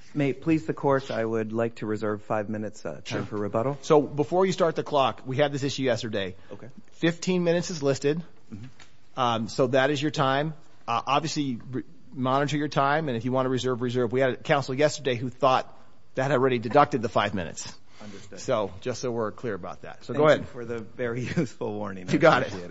May it please the Court, I would like to reserve 5 minutes time for rebuttal. So before you start the clock, we had this issue yesterday. Okay. 15 minutes is listed. So that is your time. Obviously, monitor your time, and if you want to reserve. We had a counsel yesterday who thought that had already deducted the 5 minutes. Understood. So just so we're clear about that. So Thank go ahead. you for the very useful warning. You got it.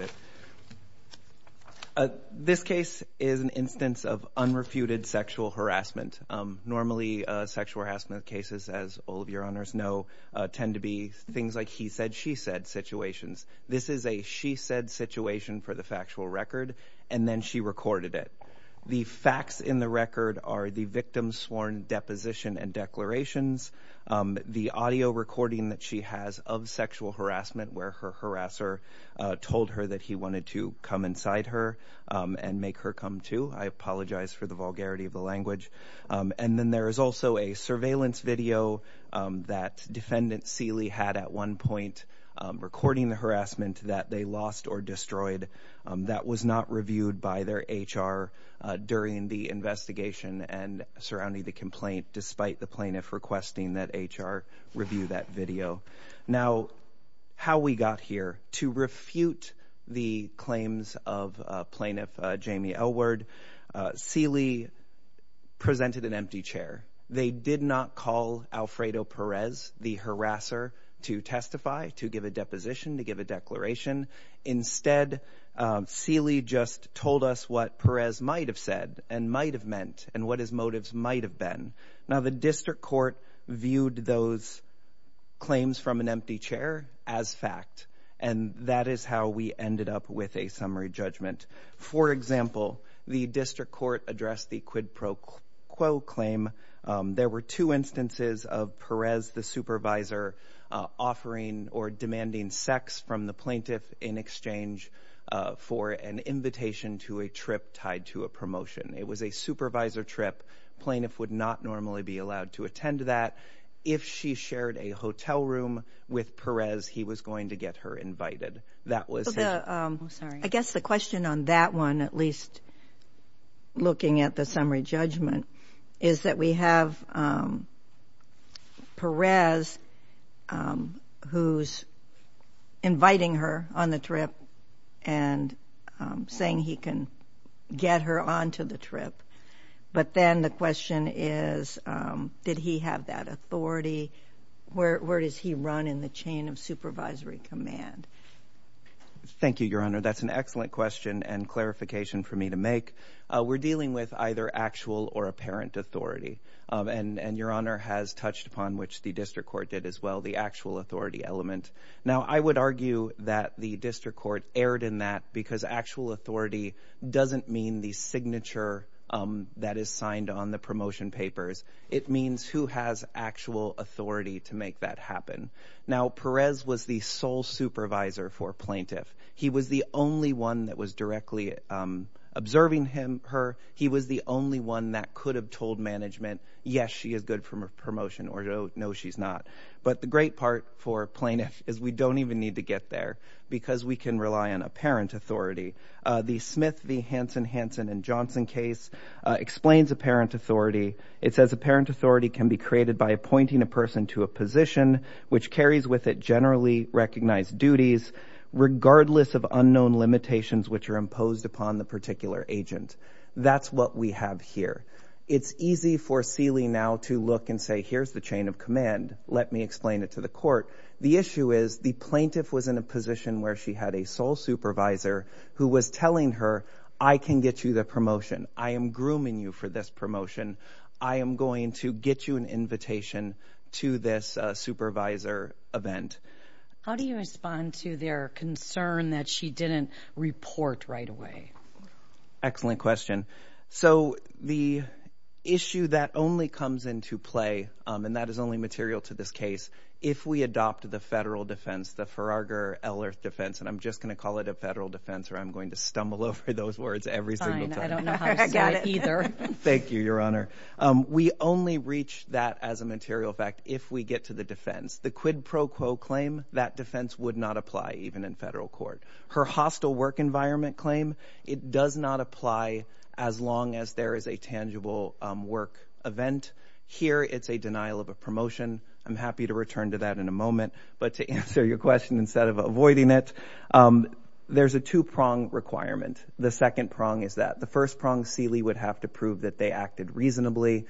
This case is an instance of unrefuted sexual harassment. Normally, sexual harassment cases, as all of your honors know, tend to be things like he said, she said situations. This is a she said situation for the factual record, and then she recorded it. The facts in the record are the victim's sworn deposition and declarations, the audio recording that she has of sexual harassment where her harasser told her that he wanted to come inside her and make her come too. I apologize for the vulgarity of the language. And then there is also a surveillance video that defendant Seeley had at one point recording the harassment that they lost or destroyed. That was not reviewed by their HR during the investigation and surrounding the complaint, despite the plaintiff requesting that HR review that video. Now, how we got here, to refute the claims of plaintiff Jamie Elward, Seeley presented an empty chair. They did not call Alfredo Perez, the harasser, to testify, to give a deposition, to give a declaration. Instead, Seeley just told us what Perez might have said and might have meant and what his motives might have been. Now, the district court viewed those claims from an empty chair as fact, and that is how we ended up with a summary judgment. For example, the district court addressed the quid pro quo claim. There were 2 instances of Perez, the supervisor, offering or demanding sex from the plaintiff in exchange for an invitation to a trip tied to a promotion. It was a supervisor trip. Plaintiff would not normally be allowed to attend that. If she shared a hotel room with Perez, he was going to get her invited. That was I guess the question on that one, at least looking at the summary judgment, is that we have Perez who's inviting her on the trip and saying he can get her onto the trip. But then the question is, did he have that authority? Where does he run in the chain of supervisory command? Thank you, Your Honor. That's an excellent question and clarification for me to make. We're dealing with either actual or apparent authority. And Your Honor has touched upon, which the district court did as well, the actual authority element. Now, I would argue that the district court erred in that because actual authority doesn't mean the signature that is signed on the promotion papers. It means who has actual authority to make that happen. Now, Perez was the sole supervisor for plaintiff. He was the only one that was directly observing her. He was the only one that could have told management, yes, she is good for promotion, or no, she's not. But the great part for plaintiff is we don't even need to get there because we can rely on apparent authority. The Smith v. Hansen and Johnson case explains apparent authority. It says apparent authority can be created by appointing a person to a position which carries with it generally recognized duties, regardless of unknown limitations which are imposed upon the particular agent. That's what we have here. It's easy for Seeley now to look and say, here's the chain of command. Let me explain it to the court. The issue is the plaintiff was in a position where she had a sole supervisor who was telling her, I can get you the promotion. I am grooming you for this promotion. I am going to get you an invitation to this supervisor event. How do you respond to their concern that she didn't report right away? Excellent question. So the issue that only comes into play, and that is only material to this case, if we adopt the federal defense, the Faragher-Ellerth defense, and I'm just going to call it a federal defense or I'm going to stumble over those words every single time. I don't know how to say it either. Thank you, Your Honor. We only reach that as a material fact if we get to the defense. The quid pro quo claim, that defense would not apply even in federal court. Her hostile work environment claim, it does not apply as long as there is a tangible work event. Here, it's a denial of a promotion. I'm happy to return to that in a moment. But to answer your question instead of avoiding it, there's a two-prong requirement. The second prong is that. The first prong, Seeley would have to prove that they acted reasonably.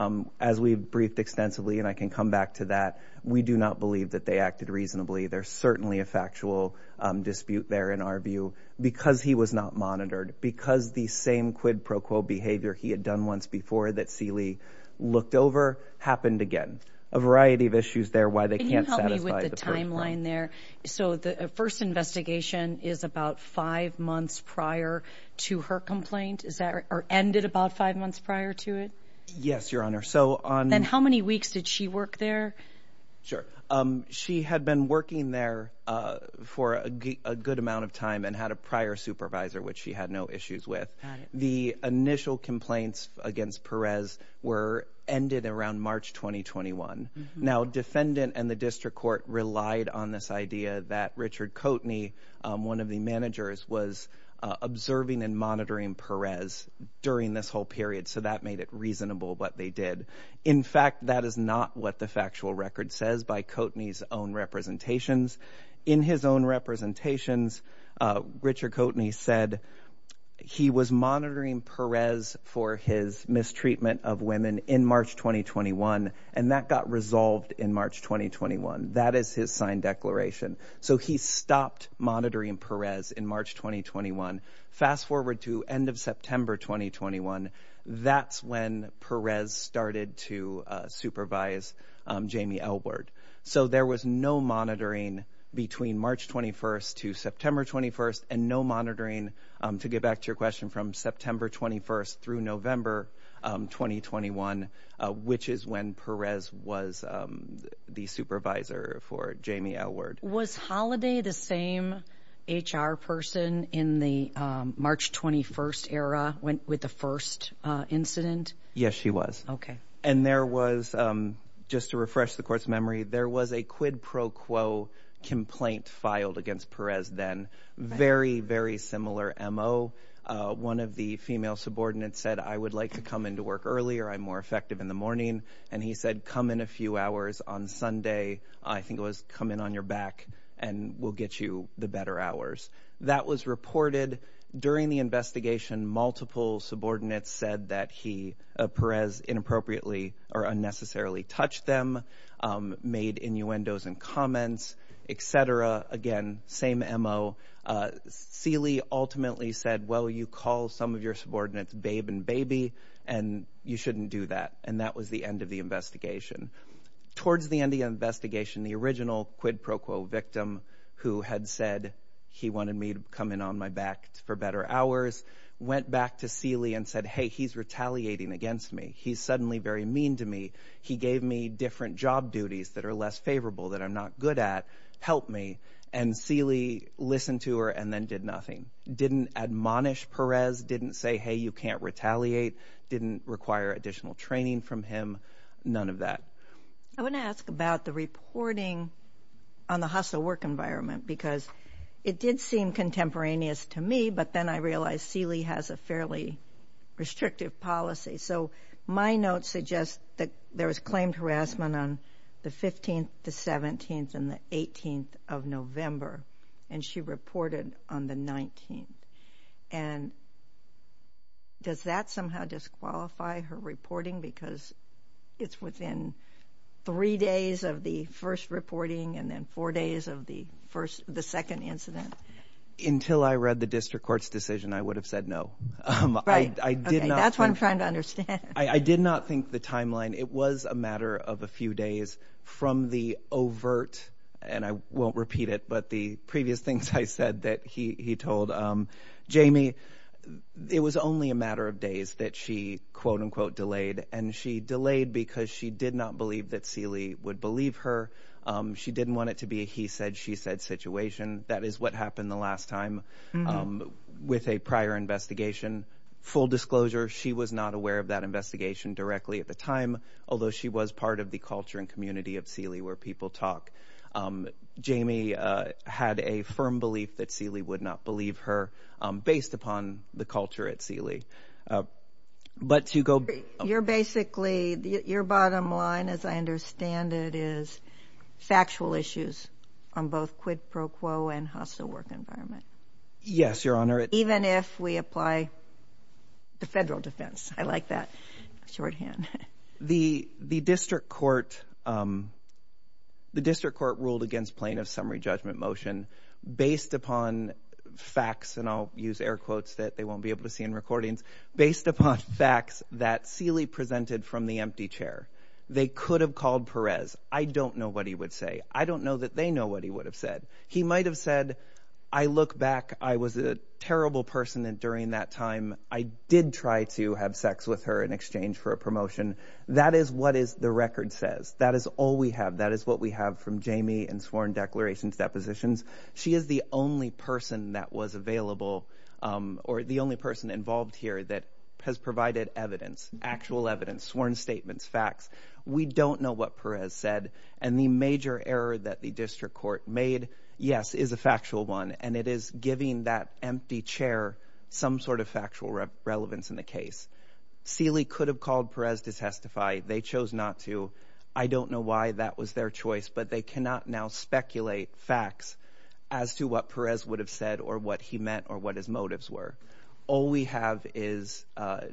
As we've briefed extensively, and I can come back to that, we do not believe that they acted reasonably. There's certainly a factual dispute there in our view, because he was not monitored, because the same quid pro quo behavior he had done once before that Seeley looked over happened again. A variety of issues there why they can't satisfy the first prong. Can you help me with the timeline there? So the first investigation is about 5 months prior to her complaint, is that, or ended about 5 months prior to it? Yes, Your Honor. So Then how many weeks did she work there? Sure. She had been working there for a good amount of time and had a prior supervisor, which she had no issues with. Got it. The initial complaints against Perez were ended around March 2021. Now, defendant and the district court relied on this idea that Richard Coatney, one of the managers, was observing and monitoring Perez during this whole period, so that made it reasonable what they did. In fact, that is not what the factual record says by Coatney's own representations. In his own representations, Richard Coatney said he was monitoring Perez for his mistreatment of women in March 2021, and that got resolved in March 2021. That is his signed declaration. So he stopped monitoring Perez in March 2021. Fast forward to end of September 2021. That's when Perez started to supervise Jamie Elward. So there was no monitoring between March 21st to September 21st, and no monitoring, to get back to your question, from September 21st through November 2021, which is when Perez was the supervisor for Jamie Elward. Was Holliday the same HR person in the March 21st era with the first incident? Yes, she was. Okay. And there was, just to refresh the court's memory, there was a quid pro quo complaint filed against Perez then. Very, very similar MO. One of the female subordinates said, I would like to come into work earlier. I'm more effective in the morning. And he said, come in a few hours on Sunday. I think it was come in on your back and we'll get you the better hours. That was reported. During the investigation, multiple subordinates said that Perez inappropriately or unnecessarily touched them, made innuendos and comments, etc. Again, same MO. Seeley ultimately said, well, you call some of your subordinates babe and baby, and you shouldn't do that. And that was the end of the investigation. Towards the end of the investigation, the original quid pro quo victim, who had said he wanted me to come in on my back for better hours, went back to Seeley and said, hey, he's retaliating against me. He's suddenly very mean to me. He gave me different job duties that are less favorable, that I'm not good at. Help me. And Seeley listened to her and then did nothing. Didn't admonish Perez, didn't say, hey, you can't retaliate, didn't require additional training from him, none of that. I want to ask about the reporting on the hostile work environment, because it did seem contemporaneous to me, but then I realized Seeley has a fairly restrictive policy. So my notes suggest that there was claimed harassment on the 15th, the 17th, and the 18th of November, and she reported on the 19th. And does that somehow disqualify her reporting because it's within 3 days of the first reporting and then 4 days of the second incident? Until I read the district court's decision, I would have said no. Right. I did not. That's what I'm trying to understand. I did not think the timeline. It was a matter of a few days from the overt, and I won't repeat it, but the previous things I said that he told Jamie. It was only a matter of days that she, quote unquote, delayed, and she delayed because she did not believe that Seeley would believe her. She didn't want it to be a he said, she said situation. That is what happened the last time with a prior investigation. Full disclosure, she was not aware of that investigation directly at the time, although she was part of the culture and community of Seeley where people talk. Jamie had a firm belief that Seeley would not believe her based upon the culture at Seeley. But to go... You're basically, your bottom line, as I understand it, is factual issues on both quid pro quo and hostile work environment. Yes, Your Honor. Even if we apply the federal defense. I like that shorthand. The district court ruled against plaintiff's summary judgment motion based upon facts, and I'll use air quotes that they won't be able to see in recordings, based upon facts that Seeley presented from the empty chair. They could have called Perez. I don't know what he would say. I don't know that they know what he would have said. He might have said, I look back, I was a terrible person during that time. I did try to have sex with her in exchange for a promotion. That is what the record says. That is all we have. That is what we have from Jamie and sworn declarations, depositions. She is the only person that was available, or the only person involved here that has provided evidence, actual evidence, sworn statements, facts. We don't know what Perez said, and the major error that the district court made, yes, is a factual one, and it is giving that empty chair some sort of factual relevance in the case. Seeley could have called Perez to testify. They chose not to. I don't know why that was their choice, but they cannot now speculate facts as to what Perez would have said or what he meant or what his motives were. All we have is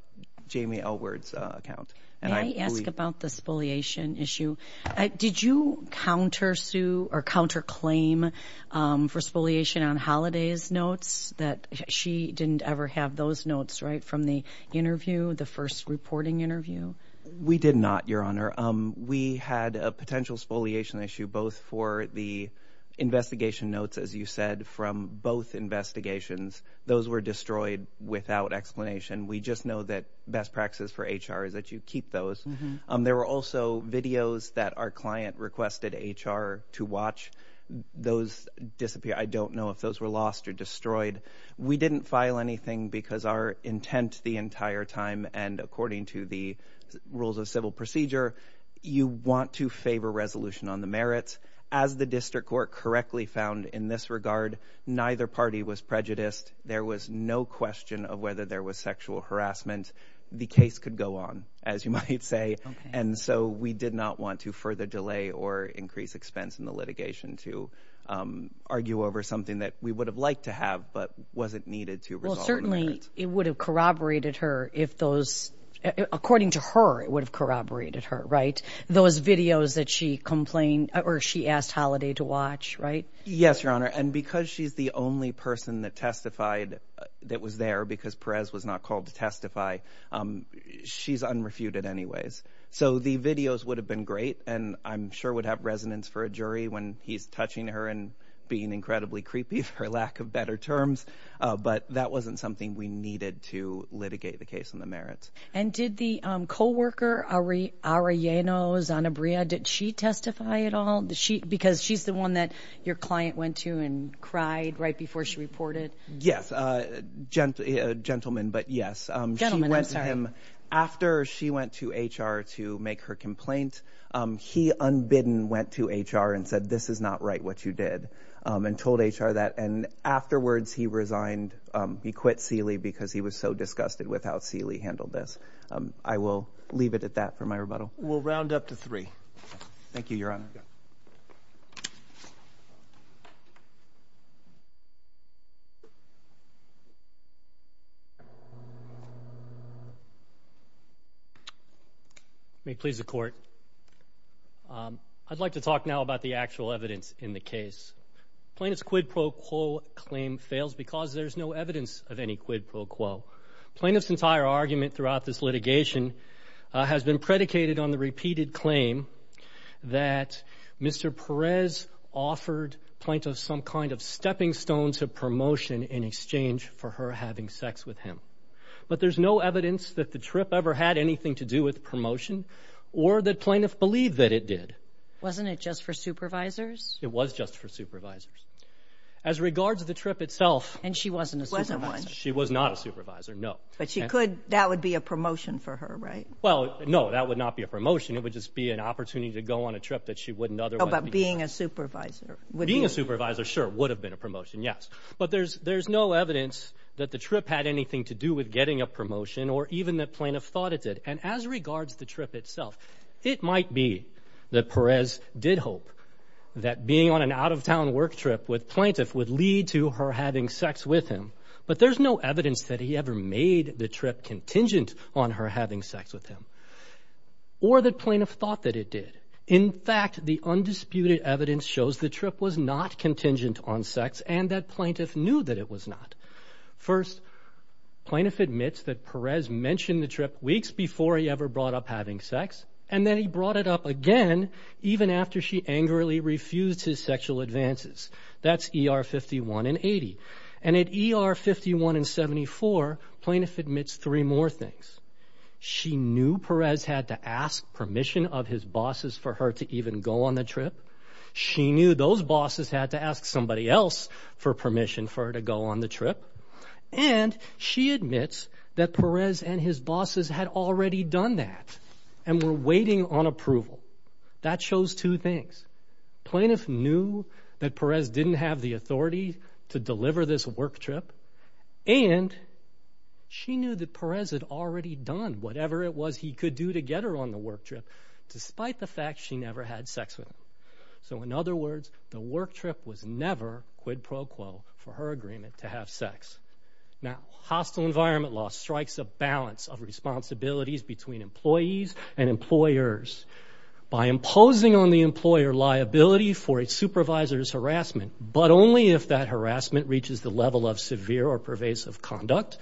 Jamie Elward's account. And May I ask about the spoliation issue? Did you countersue or counterclaim for spoliation on Holliday's notes, that she didn't ever have those notes, right, from the interview, the first reporting interview? We did not, Your Honor. We had a potential spoliation issue both for the investigation notes, as you said, from both investigations. Those were destroyed without explanation. We just know that best practices for HR is that you keep those. There were also videos that our client requested HR to watch. Those disappear. I don't know if those were lost or destroyed. We didn't file anything because our intent the entire time, and according to the rules of civil procedure, you want to favor resolution on the merits. As the district court correctly found in this regard, neither party was prejudiced. There was no question of whether there was sexual harassment. The case could go on, as you might say. Okay. And so we did not want to further delay or increase expense in the litigation to argue over something that we would have liked to have but wasn't needed to resolve. Well, certainly it would have corroborated her if those... According to her, it would have corroborated her, right? Those videos that she complained or she asked Holliday to watch, right? Yes, Your Honor. And because she's the only person that testified that was there, because Perez was not called to testify, she's unrefuted anyways. So the videos would have been great, and I'm sure would have resonance for a jury when he's touching her and being incredibly creepy, for lack of better terms, but that wasn't something we needed to litigate the case on the merits. And did the co-worker, Arellano Zanabria, did she testify at all? Because she's the one that your client went to and cried right before she reported? Yes, gentleman, but yes. She went to him after she went to HR to make her complaint. He unbidden went to HR and said, this is not right what you did, and told HR that. And afterwards he resigned. He quit Seeley because he was so disgusted with how Seeley handled this. I will leave it at that for my rebuttal. We'll round up to 3. Thank you, Your Honor. May it please the Court. I'd like to talk now about the actual evidence in the case. Plaintiff's quid pro quo claim fails because there's no evidence of any quid pro quo. Plaintiff's entire argument throughout this litigation has been predicated on the repeated claim that Mr. Perez offered plaintiff some kind of stepping stone to promotion in exchange for her having sex with him. But there's no evidence that the trip ever had anything to do with promotion or that plaintiff believed that it did. Wasn't it just for supervisors? It was just for supervisors. As regards the trip itself... And she wasn't a supervisor. She was not a supervisor, no. But she could, that would be a promotion for her, right? Well, no, that would not be a promotion. It would just be an opportunity to go on a trip that she wouldn't otherwise be. Oh, but being a supervisor would Being a supervisor, sure, would have been a promotion, yes. But there's no evidence that the trip had anything to do with getting a promotion or even that plaintiff thought it did. And as regards the trip itself, it might be that Perez did hope that being on an out-of-town work trip with plaintiff would lead to her having sex with him. But there's no evidence that he ever made the trip contingent on her having sex with him, or that plaintiff thought that it did. In fact, the undisputed evidence shows the trip was not contingent on sex and that plaintiff knew that it was not. First, plaintiff admits that Perez mentioned the trip weeks before he ever brought up having sex, and then he brought it up again even after she angrily refused his sexual advances. That's ER 51 and 80. And at ER 51 and 74, plaintiff admits three more things. She knew Perez had to ask permission of his bosses for her to even go on the trip. She knew those bosses had to ask somebody else for permission for her to go on the trip. And she admits that Perez and his bosses had already done that and were waiting on approval. That shows two things. Plaintiff knew that Perez didn't have the authority to deliver this work trip, and she knew that Perez had already done whatever it was he could do to get her on the work trip, despite the fact she never had sex with him. So in other words, the work trip was never quid pro quo for her agreement to have sex. Now, hostile environment law strikes a balance of responsibilities between employees and employers. By imposing on the employer liability for its supervisor's harassment, but only if that harassment reaches the level of severe or pervasive conduct,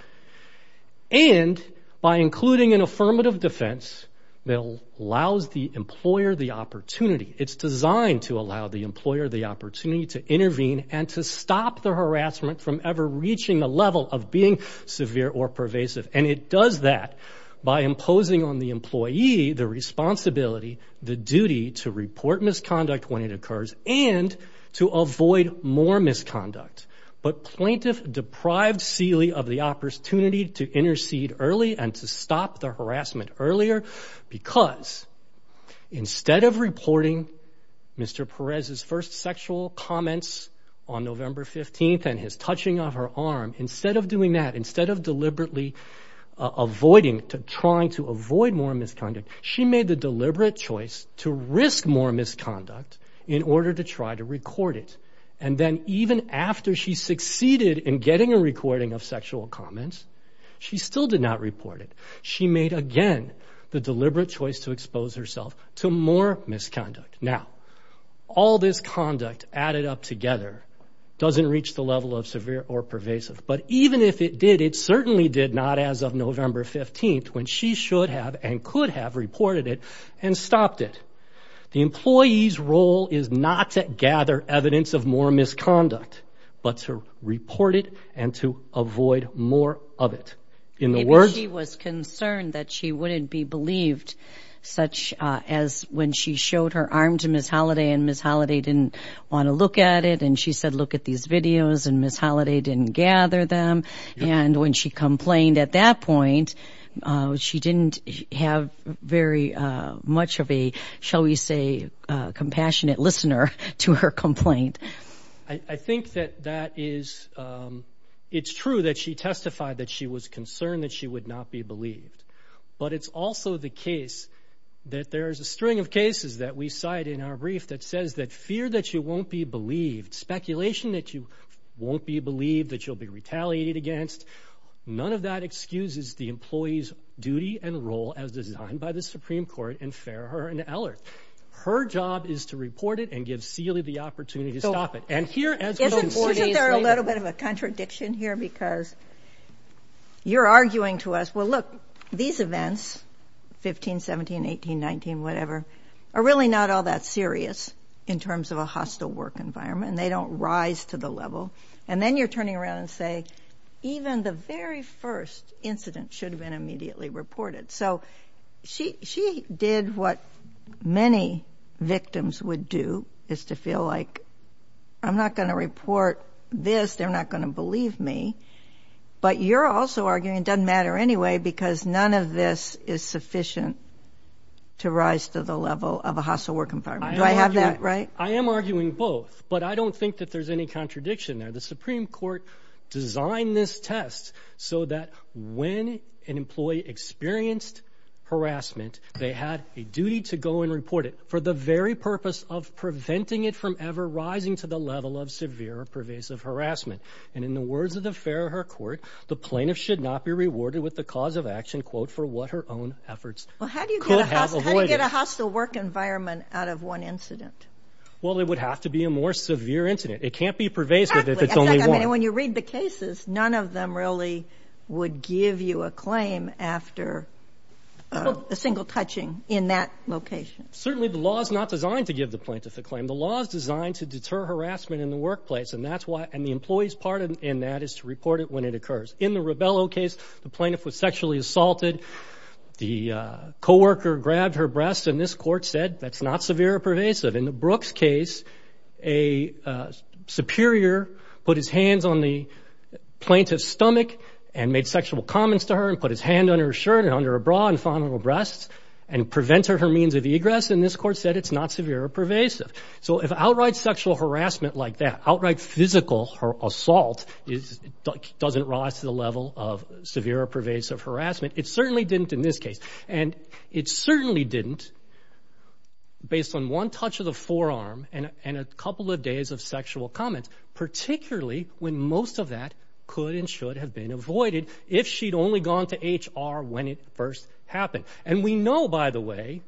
and by including an affirmative defense that allows the employer the opportunity. It's designed to allow the employer the opportunity to intervene and to stop the harassment from ever reaching the level of being severe or pervasive. And it does that by imposing on the employee the responsibility, the duty to report misconduct when it occurs and to avoid more misconduct. But plaintiff deprived Seeley of the opportunity to intercede early and to stop the harassment earlier because instead of reporting Mr. Perez's first sexual comments on November 15th and his touching of her arm, instead of doing that, instead of deliberately trying to avoid more misconduct, she made the deliberate choice to risk more misconduct in order to try to record it. And then even after she succeeded in getting a recording of sexual comments, she still did not report it. She made, again, the deliberate choice to expose herself to more misconduct. Now, all this conduct added up together doesn't reach the level of severe or pervasive. But even if it did, it certainly did not as of November 15th, when she should have and could have reported it and stopped it. The employee's role is not to gather evidence of more misconduct, but to report it and to avoid more of it. In the words, she was concerned that she wouldn't be believed, such as when she showed her arm to Ms. Holliday and Ms. Holliday didn't want to look at it, and she said, look at these videos, and Ms. Holliday didn't gather them. Yep. And when she complained at that point, she didn't have very much of a, shall we say, compassionate listener to her complaint. I think that is, it's true that she testified that she was concerned that she would not be believed. But it's also the case that there's a string of cases that we cite in our brief that says that fear that you won't be believed, speculation that you won't be believed, that you'll be retaliated against, none of that excuses the employee's duty and role as designed by the Supreme Court in Farrer and Ellert. Her job is to report it and give Seeley the opportunity to stop it. And here, as isn't there a little bit of a contradiction here? Because you're arguing to us, well, look, these events, 15, 17, 18, 19, whatever, are really not all that serious in terms of a hostile work environment, and they don't rise to the level. And then you're turning around and say, even the very first incident should have been immediately reported. So she did what many victims would do, is to feel like, I'm not going to report this, they're not going to believe me. But you're also arguing it doesn't matter anyway because none of this is sufficient to rise to the level of a hostile work environment. Do I have that right? I am arguing both, but I don't think that there's any contradiction there. The Supreme Court designed this test so that when an employee experienced harassment, they had a duty to go and report it for the very purpose of preventing it from ever rising to the level of severe or pervasive harassment. And in the words of the Farragher Court, the plaintiff should not be rewarded with the cause of action, quote, for what her own efforts could have avoided. How do you get a hostile work environment out of one incident? Well, it would have to be a more severe incident. It can't be pervasive if it's only one. I mean, when you read the cases, none of them really would give you a claim after a single touching in that location. Certainly the law is not designed to give the plaintiff a claim. The law is designed to deter harassment in the workplace, and that's why, and the employee's part in that is to report it when it occurs. In the Rebello case, the plaintiff was sexually assaulted. The coworker grabbed her breast, and this court said that's not severe or pervasive. In the Brooks case, a superior put his hands on the plaintiff's stomach and made sexual comments to her and put his hand under her shirt and under her bra and fondled her breasts and prevented her means of egress, and this court said it's not severe or pervasive. So if outright sexual harassment like that, outright physical assault doesn't rise to the level of severe or pervasive harassment, it certainly didn't in this case. And it certainly didn't based on one touch of the forearm and a couple of days of sexual comments, particularly when most of that could and should have been avoided if she'd only gone to HR when it first happened. And we know, by the way,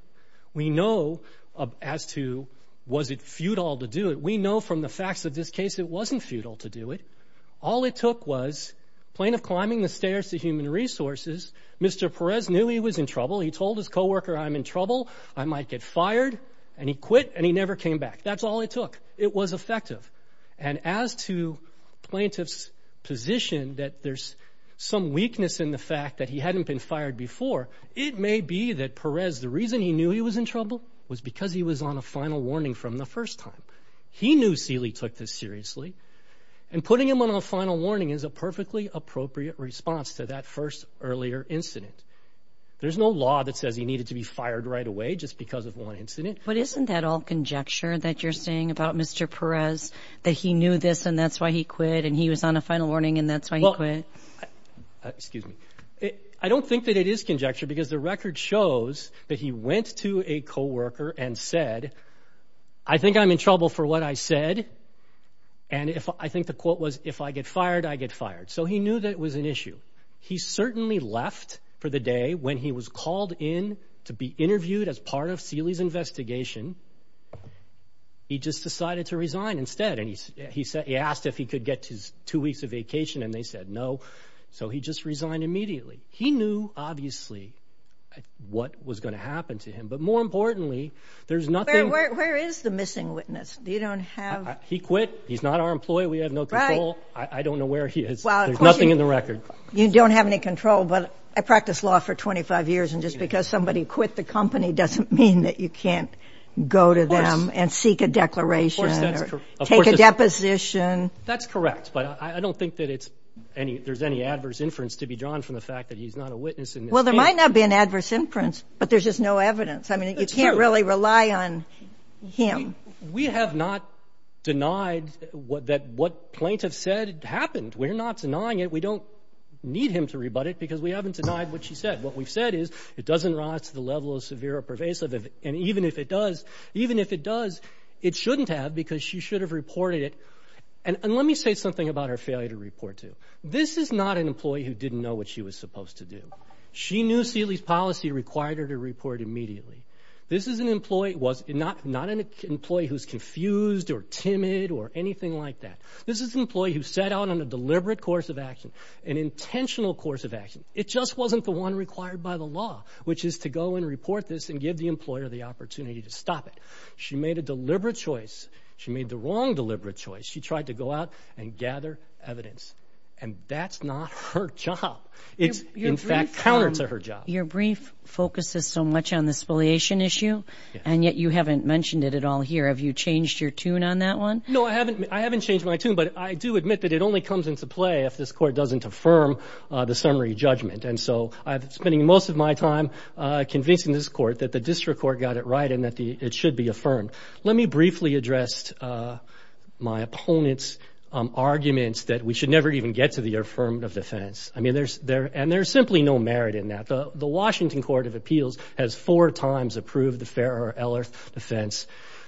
as to was it futile to do it, we know from the facts of this case it wasn't futile to do it. All it took was plaintiff climbing the stairs to Human Resources. Mr. Perez knew he was in trouble. He told his coworker, I'm in trouble, I might get fired, and he quit and he never came back. That's all it took. It was effective. And as to plaintiff's position that there's some weakness in the fact that he hadn't been fired before, it may be that Perez, the reason he knew he was in trouble was because he was on a final warning from the first time. He knew Seeley took this seriously, and putting him on a final warning is a perfectly appropriate response to that first earlier incident. There's no law that says he needed to be fired right away just because of one incident. But isn't that all conjecture that you're saying about Mr. Perez, that he knew this and that's why he quit, and he was on a final warning and that's why he quit? Excuse me. I don't think that it is conjecture because the record shows that he went to a coworker and said, I think I'm in trouble for what I said, and I think the quote was, if I get fired, I get fired. So he knew that it was an issue. He certainly left for the day when he was called in to be interviewed as part of Seeley's investigation. He just decided to resign instead, and he asked if he could get his 2 weeks of vacation, and they said no. So he just resigned immediately. He knew, obviously, what was going to happen to him. But more importantly, there's nothing... Where is the missing witness? You don't have... He quit. He's not our employee. We have no control. Right. I don't know where he is. Well, there's nothing in the record. You don't have any control, but I practiced law for 25 years, and just because somebody quit the company doesn't mean that you can't go to them and seek a declaration or take a deposition. That's correct, but I don't think that there's any adverse inference to be drawn from the fact that he's not a witness in this case. Well, there might not be an adverse inference, but there's just no evidence. I mean, you can't really rely on him. We have not denied what plaintiff said happened. We're not denying it. We don't need him to rebut it because we haven't denied what she said. What we've said is it doesn't rise to the level of severe or pervasive, and even if it does, it shouldn't have because she should have reported it. And let me say something about her failure to report, too. This is not an employee who didn't know what she was supposed to do. She knew Seeley's policy required her to report immediately. This is an employee, not an employee who's confused or timid or anything like that. This is an employee who set out on a deliberate course of action, an intentional course of action. It just wasn't the one required by the law, which is to go and report this and give the employer the opportunity to stop it. She made a deliberate choice. She made the wrong deliberate choice. She tried to go out and gather evidence. And that's not her job. It's, in fact, counter to her job. Your brief focuses so much on the spoliation issue, and yet you haven't mentioned it at all here. Have you changed your tune on that one? No, I haven't changed my tune, but I do admit that it only comes into play if this Court doesn't affirm the summary judgment. And so I'm spending most of my time convincing this Court that the district court got it right and that it should be affirmed. Let me briefly address my opponent's arguments that we should never even get to the affirmative defense. I mean, there's simply no merit in that. The Washington Court of Appeals has 4 times approved the Farrer-Ellerth defense.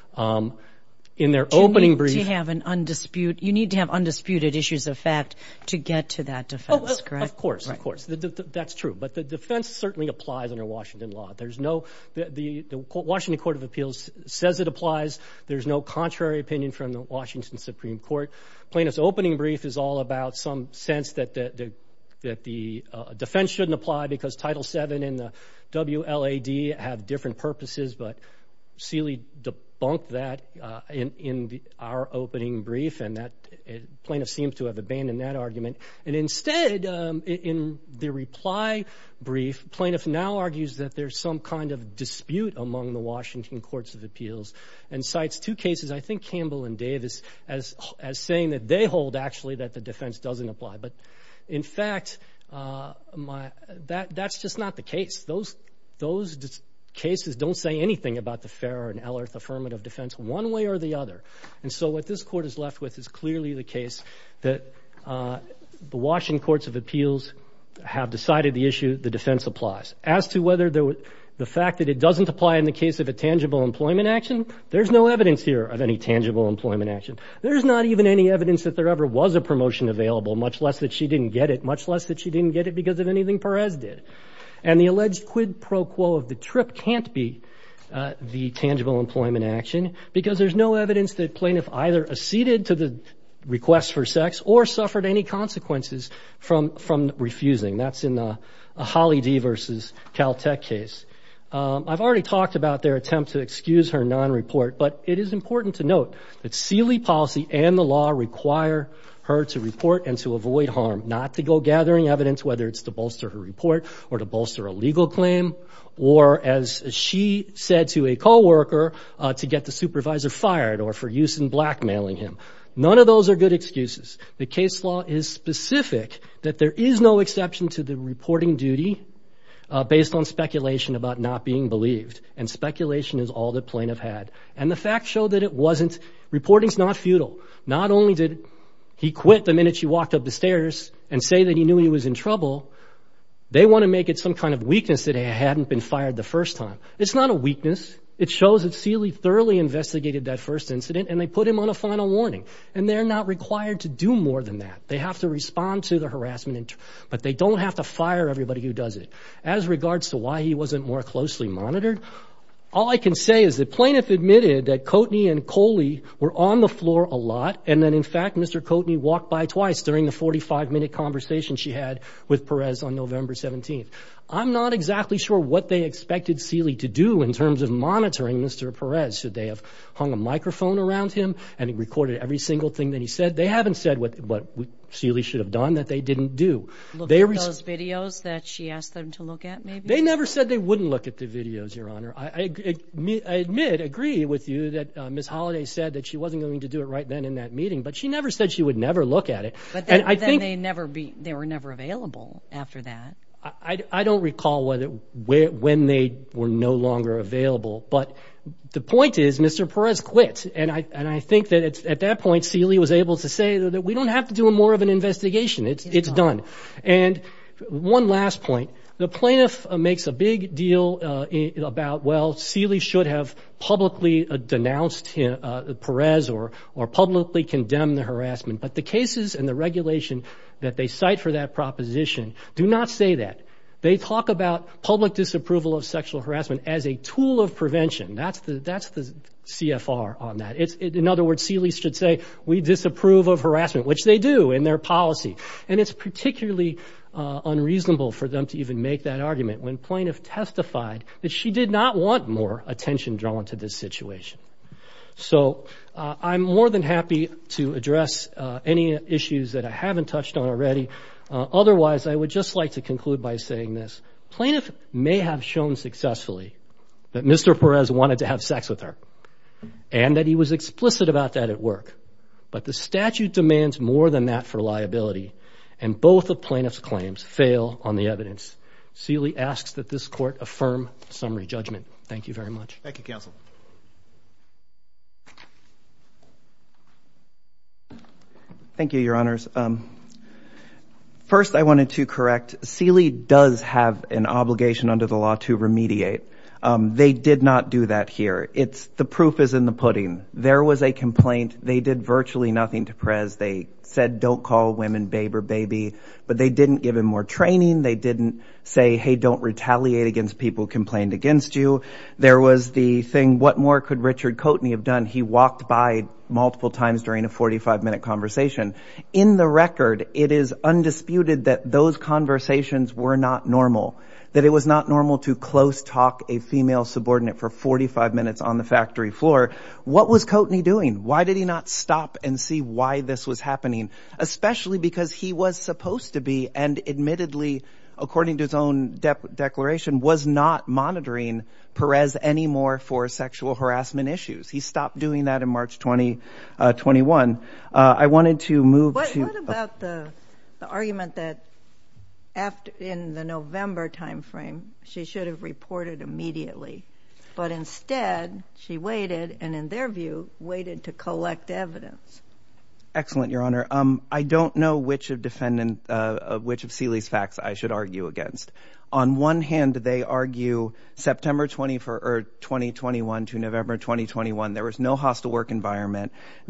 In their opening brief, you need to have undisputed issues of fact to get to that defense, correct? Of course. That's true. But the defense certainly applies under Washington law. There's no the Washington Court of Appeals says it applies. There's no contrary opinion from the Washington Supreme Court. Plaintiff's opening brief is all about some sense that the defense shouldn't apply because Title VII and the WLAD have different purposes, but Seeley debunked that in our opening brief, and that plaintiff seems to have abandoned that argument. And instead, in the reply brief, plaintiff now argues that there's some kind of dispute among the Washington Courts of Appeals and cites 2 cases, I think Campbell and Davis, as saying that they hold actually that the defense doesn't apply. But in fact, that's just not the case. Those cases don't say anything about the Farrer and Ellerth affirmative defense one way or the other. And so what this court is left with is clearly the case that the Washington Courts of Appeals have decided the issue, the defense applies. As to whether the fact that it doesn't apply in the case of a tangible employment action, there's no evidence here of any tangible employment action. There's not even any evidence that there ever was a promotion available, much less that she didn't get it, much less that she didn't get it because of anything Perez did. And the alleged quid pro quo of the trip can't be the tangible employment action because there's no evidence that plaintiff either acceded to the request for sex or suffered any consequences from refusing. That's in a Holly D. versus Caltech case. I've already talked about their attempt to excuse her non-report, but it is important to note that Seeley policy and the law require her to report and to avoid harm, not to go gathering evidence, whether it's to bolster her report or to bolster a legal claim, or as she said to a coworker, to get the supervisor fired or for use in blackmailing him. None of those are good excuses. The case law is specific that there is no exception to the reporting duty based on speculation about not being believed. And speculation is all that plaintiff had. And the facts show that it wasn't. Reporting's not futile. Not only did he quit the minute she walked up the stairs and say that he knew he was in trouble, they want to make it some kind of weakness that he hadn't been fired the first time. It's not a weakness. It shows that Seeley thoroughly investigated that first incident and they put him on a final warning. And they're not required to do more than that. They have to respond to the harassment, but they don't have to fire everybody who does it. As regards to why he wasn't more closely monitored, all I can say is that plaintiff admitted that Coatney and Coley were on the floor a lot, and that in fact Mr. Coatney walked by twice during the 45-minute conversation she had with Perez on November 17th. I'm not exactly sure what they expected Seeley to do in terms of monitoring Mr. Perez. Should they have hung a microphone around him and recorded every single thing that he said? They haven't said what Seeley should have done that they didn't do. Look at those videos that she asked them to look at, maybe? They never said they wouldn't look at the videos, Your Honor. I agree with you that Ms. Holliday said that she wasn't going to do it right then in that meeting, but she never said she would never look at it. But then they were never available after that. I don't recall when they were no longer available, but the point is Mr. Perez quit, and I think that at that point Seeley was able to say that we don't have to do more of an investigation. It's done. And one last point. The plaintiff makes a big deal about, well, Seeley should have publicly denounced Perez or publicly condemned the harassment. But the cases and the regulation that they cite for that proposition do not say that. They talk about public disapproval of sexual harassment as a tool of prevention. That's the CFR on that. In other words, Seeley should say, we disapprove of harassment, which they do in their policy. And it's particularly unreasonable for them to even make that argument when plaintiff testified that she did not want more attention drawn to this situation. So I'm more than happy to address any issues that I haven't touched on already. Otherwise, I would just like to conclude by saying this. Plaintiff may have shown successfully that Mr. Perez wanted to have sex with her and that he was explicit about that at work. But the statute demands more than that for liability, and both of plaintiff's claims fail on the evidence. Seeley asks that this court affirm summary judgment. Thank you very much. Thank you, counsel. Thank you, Your Honors. First, I wanted to correct, Seeley does have an obligation under the law to remediate. They did not do that here. The proof is in the pudding. There was a complaint. They did virtually nothing to Perez. They said, don't call women babe or baby, but they didn't give him more training. They didn't say, hey, don't retaliate against people who complained against you. There was the thing, what more could Richard Coatney have done? He walked by multiple times during a 45-minute conversation. In the record, it is undisputed that those conversations were not normal, that it was not normal to close talk a female subordinate for 45 minutes on the factory floor. What was Coatney doing? Why did he not stop and see why this was happening? Especially because he was supposed to be, and admittedly, according to his own declaration, was not monitoring Perez anymore for sexual harassment issues. He stopped doing that in March 2021. I wanted to move to... What about the argument that in the November timeframe, she should have reported immediately, but instead she waited, and in their view, waited to collect evidence? Excellent, Your Honor. I don't know which of Seeley's facts I should argue against. On one hand, they argue September 2021 to November 2021, there was no hostile work environment.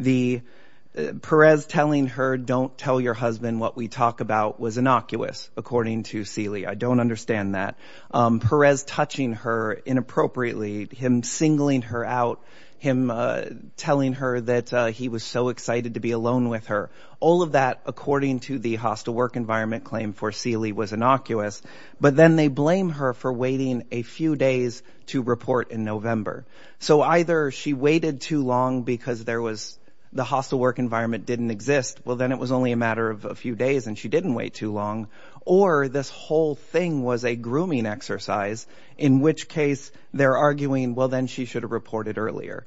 Perez telling her, don't tell your husband what we talk about, was innocuous, according to Seeley. I don't understand that. Perez touching her inappropriately, him singling her out, him telling her that he was so excited to be alone with her. All of that, according to the hostile work environment claim for Seeley, was innocuous. But then they blame her for waiting a few days to report in November. So either she waited too long because the hostile work environment didn't exist, well, then it was only a matter of a few days and she didn't wait too long, or this whole thing was a grooming exercise, in which case they're arguing, well, then she should have reported earlier.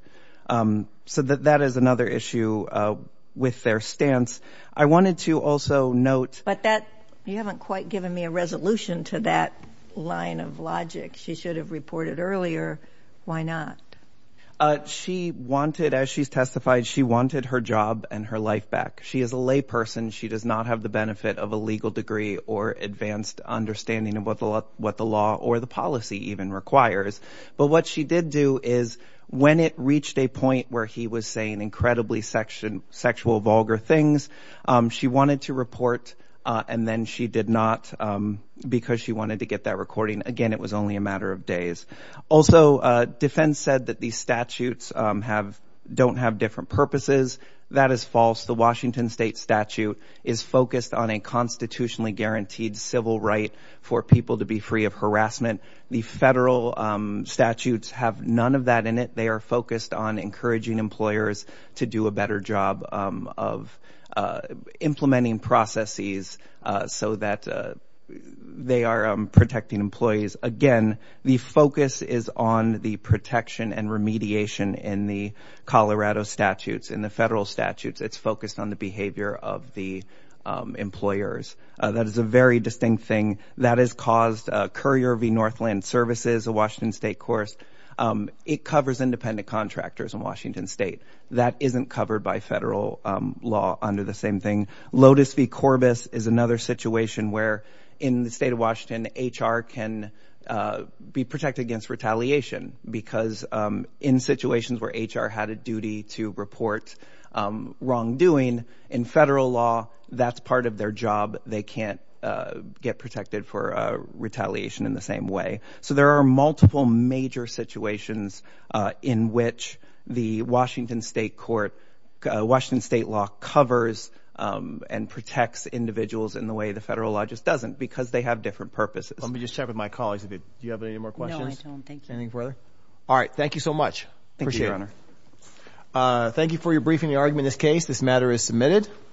So that is another issue with their stance. I wanted to also note... But you haven't quite given me a resolution to that line of logic. She should have reported earlier. Why not? She wanted, as she's testified, she wanted her job and her life back. She is a lay person. She does not have the benefit of a legal degree or advanced understanding of what the law or the policy even requires. But what she did do is, when it reached a point where he was saying incredibly sexual, vulgar things, she wanted to report, and then she did not, because she wanted to get that recording. Again, it was only a matter of days. Also, defense said that these statutes don't have different purposes. That is false. The Washington State statute is focused on a constitutionally guaranteed civil right for people to be free of harassment. The federal statutes have none of that in it. They are focused on encouraging employers to do a better job of implementing processes so that they are protecting employees. Again, the focus is on the protection and remediation in the Colorado statutes. In the federal statutes, it's focused on the behavior of the employers. That is a very distinct thing. That has caused Courier v. Northland Services, a Washington State course. It covers independent contractors in Washington State. That isn't covered by federal law under the same thing. Lotus v. Corbis is another situation where in the state of Washington, HR can be protected against retaliation because in situations where HR had a duty to report wrongdoing, in federal law, that's part of their job. They can't get protected for retaliation in the same way. So there are multiple major situations in which the Washington State law covers and protects individuals in the way the federal law just doesn't, because they have different purposes. Let me just check with my colleagues. Do you have any more questions? No, I don't. Thank you. Anything further? All right. Thank you so much. Thank you, Your Honor. Thank you for your briefing and argument in this case. This matter is submitted.